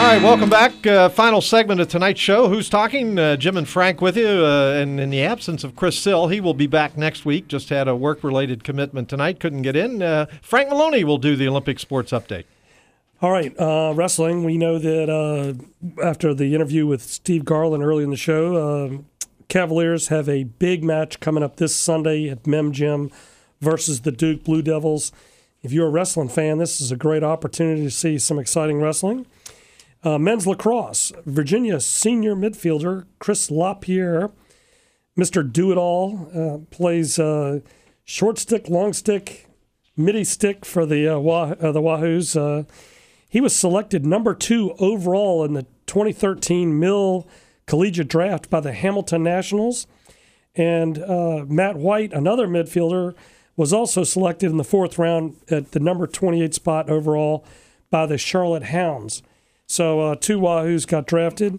right, welcome back. Final segment of tonight's show. Who's talking? Jim and Frank with you. And in the absence of Chris Sill, he will be back next week. Just had a work-related commitment tonight. Couldn't get in. Frank Maloney will do the Olympic sports update. All right, wrestling. We know that after the interview with Steve Garland early in the show, Cavaliers have a big match coming up this Sunday at Mem Gym versus the Duke Blue Devils. If you're a wrestling fan, this is a great opportunity to see some exciting wrestling. Men's lacrosse, Virginia senior midfielder Chris LaPierre, Mr. Do-It-All, plays short stick, long stick, midi stick for the Wahoos. He was selected number 2 overall in the 2013 Mill Collegiate Draft by the Hamilton Nationals. And Matt White, another midfielder, was also selected in the 4th round at the number 28 spot overall by the Charlotte Hounds. So 2 Wahoos got drafted.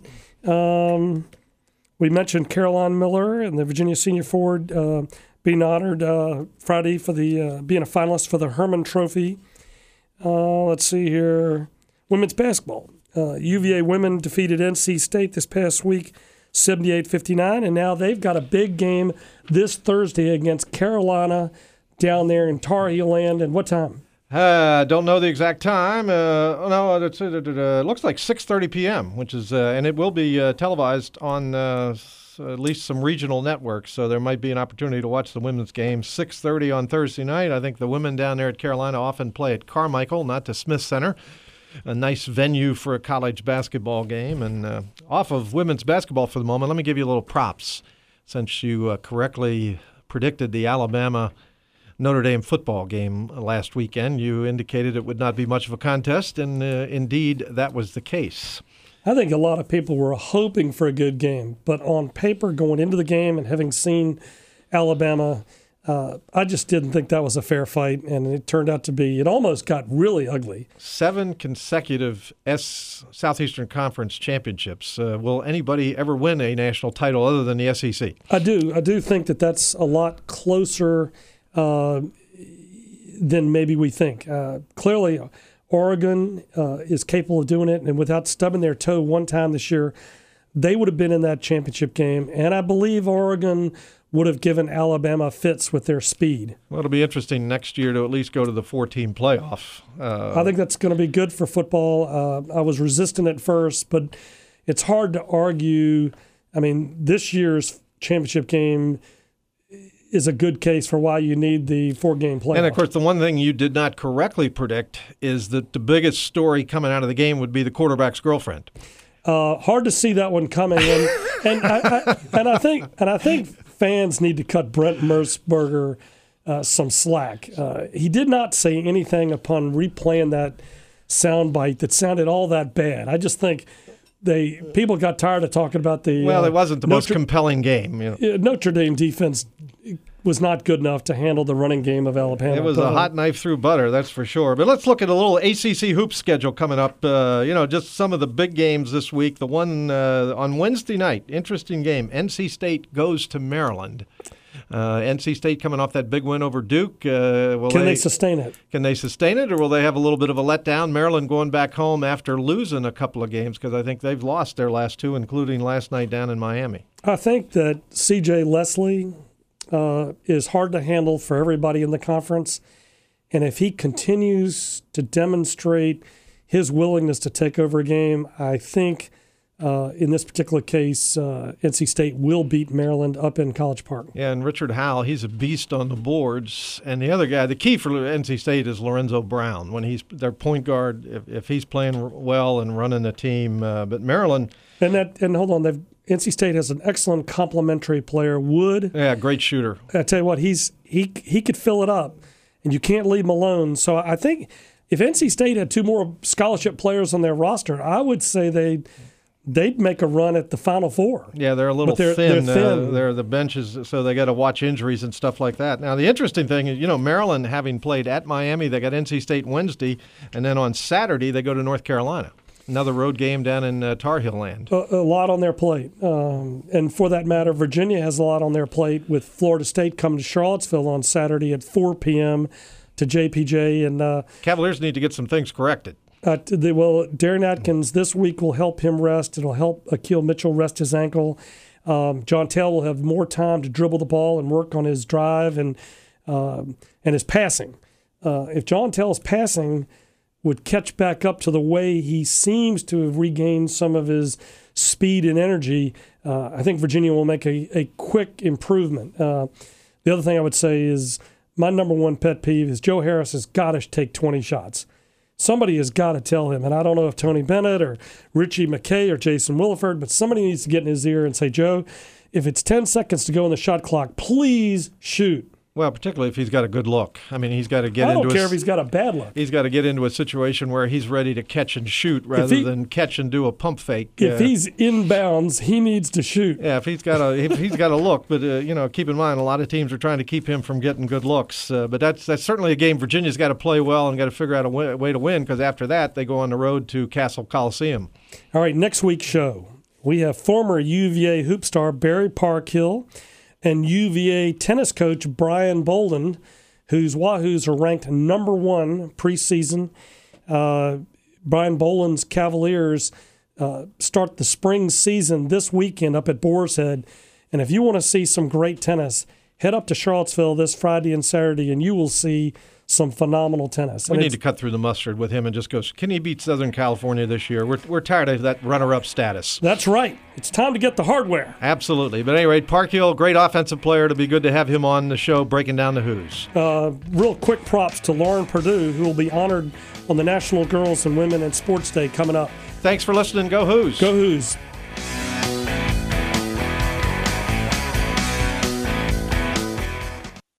We mentioned Caroline Miller and the Virginia senior forward being honored Friday for the being a finalist for the Herman Trophy. Let's see here. Women's basketball. UVA women defeated NC State this past week, 78-59, and now they've got a big game this Thursday against Carolina down there in Tar Heel Land. And what time? Don't know the exact time. No, it looks like 6:30 p.m., which is, and it will be televised on at least some regional networks, so there might be an opportunity to watch the women's game. 6:30 on Thursday night. I think the women down there at Carolina often play at Carmichael, not the Smith Center. A nice venue for a college basketball game. And off of women's basketball for the moment, let me give you a little props. Since you correctly predicted the Alabama Notre Dame football game last weekend, you indicated it would not be much of a contest, and indeed that was the case. I think a lot of people were hoping for a good game, but on paper going into the game and having seen Alabama, I just didn't think that was a fair fight, and it turned out to be. It almost got really ugly. 7 consecutive Southeastern Conference championships. Will anybody ever win a national title other than the SEC? I do think that that's a lot closer than maybe we think. Clearly, Oregon is capable of doing it, and without stubbing their toe one time this year, they would have been in that championship game, and I believe Oregon would have given Alabama fits with their speed. Well, it'll be interesting next year to at least go to the 4-team playoff. I think that's going to be good for football. I was resistant at first, but it's hard to argue. I mean, this year's championship game is a good case for why you need the 4-game playoff. And, of course, the one thing you did not correctly predict is that the biggest story coming out of the game would be the quarterback's girlfriend. Hard to see that one coming, and I think fans need to cut Brent Mertzberger some slack. He did not say anything upon replaying that soundbite that sounded all that bad. I just think people got tired of talking about the. Well, it wasn't the most compelling game. Notre Dame defense was not good enough to handle the running game of Alabama. It was a hot knife through butter, that's for sure. But let's look at a little ACC hoops schedule coming up. Just some of the big games this week. The one on Wednesday night, interesting game. NC State goes to Maryland. NC State coming off that big win over Duke. Can they sustain it? Can they sustain it, or will they have a little bit of a letdown? Maryland going back home after losing a couple of games, because I think they've lost their last 2, including last night down in Miami. I think that C.J. Leslie is hard to handle for everybody in the conference. And if he continues to demonstrate his willingness to take over a game, I think in this particular case, NC State will beat Maryland up in College Park. Yeah, and Richard Howell, he's a beast on the boards. And the other guy, the key for NC State is Lorenzo Brown. When he's their point guard, if he's playing well and running the team. But Maryland... And hold on, NC State has an excellent complementary player, Wood. Yeah, great shooter. I tell you what, he could fill it up, and you can't leave him alone. So I think if NC State had 2 more scholarship players on their roster, I would say they'd make a run at the Final Four. Yeah, they're a little thin. They're thin. They're the benches, so they got to watch injuries and stuff like that. Now, the interesting thing is, Maryland having played at Miami, they got NC State Wednesday, and then on Saturday they go to North Carolina. Another road game down in Tar Heel Land. A lot on their plate. And for that matter, Virginia has a lot on their plate with Florida State coming to Charlottesville on Saturday at 4 p.m. to JPJ. And Cavaliers need to get some things corrected. Darren Atkins this week will help him rest. It'll help Akil Mitchell rest his ankle. John Tell will have more time to dribble the ball and work on his drive and his passing. If John Tell's passing would catch back up to the way he seems to have regained some of his speed and energy, I think Virginia will make a quick improvement. The other thing I would say is my number one pet peeve is Joe Harris has got to take 20 shots. Somebody has got to tell him, and I don't know if Tony Bennett or Richie McKay or Jason Williford, but somebody needs to get in his ear and say, Joe, if it's 10 seconds to go in the shot clock, please shoot. Well, particularly if he's got a good look. I mean, he's got to get into. I don't care if he's got a bad look. He's got to get into a situation where he's ready to catch and shoot rather than catch and do a pump fake. If he's inbounds, he needs to shoot. Yeah, if he's got a look, but keep in mind a lot of teams are trying to keep him from getting good looks. But that's certainly a game Virginia's got to play well and got to figure out a way to win, because after that they go on the road to Castle Coliseum. All right, next week's show we have former UVA hoop star Barry Parkhill and UVA tennis coach Brian Bolden, whose Wahoos are ranked number 1 preseason. Brian Bolden's Cavaliers start the spring season this weekend up at Boar's Head. And if you want to see some great tennis, head up to Charlottesville this Friday and Saturday, and you will see some phenomenal tennis. We need to cut through the mustard with him and just go, can he beat Southern California this year? We're tired of that runner-up status. That's right. It's time to get the hardware. Absolutely. But at any rate, Parkhill, great offensive player. It'll be good to have him on the show breaking down the Who's. Real quick props to Lauren Perdue, who will be honored on the National Girls and Women in Sports Day coming up. Thanks for listening. Go Who's. Go Who's.